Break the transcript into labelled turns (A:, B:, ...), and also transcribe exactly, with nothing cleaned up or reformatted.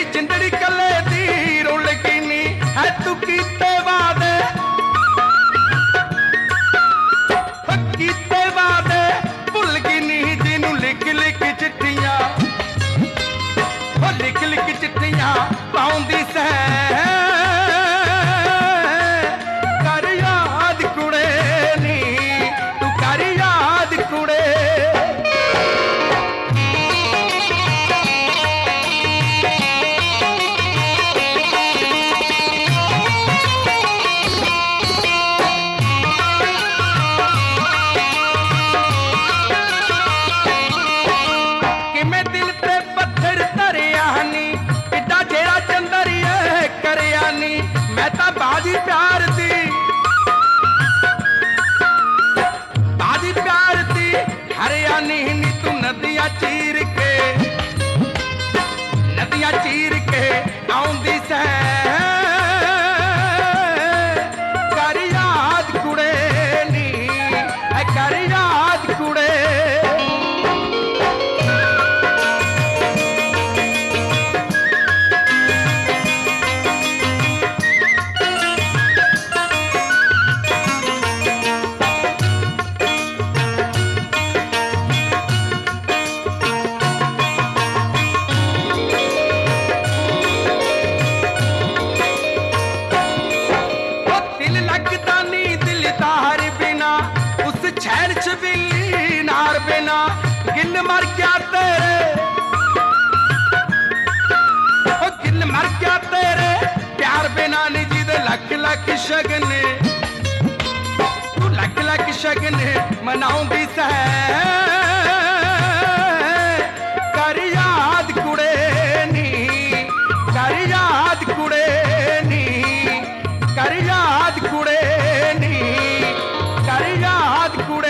A: चिंदड़ी कले दी रुल गिनी है तू कीते वादे कीते वादे भुल गिनी जिन्नू लिख लिख चिट्ठियां लिख लिख चिट्ठियां पाउंदी सै कर याद कुड़े नी तू कर याद कुड़े बाजी प्यार दी बाजी प्यार दी हरियाणी नी तू नदियां चीर के नदियां चीर के आउंदी सै कर याद कुड़े नी कर याद कुड़े गिन मर क्या तेरे ओ गिन मर क्या तेरे प्यार बिना नी जी दे लख लख शगने तू लख लख शगने मनाउंदी सै कर याद कुड़े नी कर याद कुड़े नी कर याद कुड़े नी कर याद कुड़े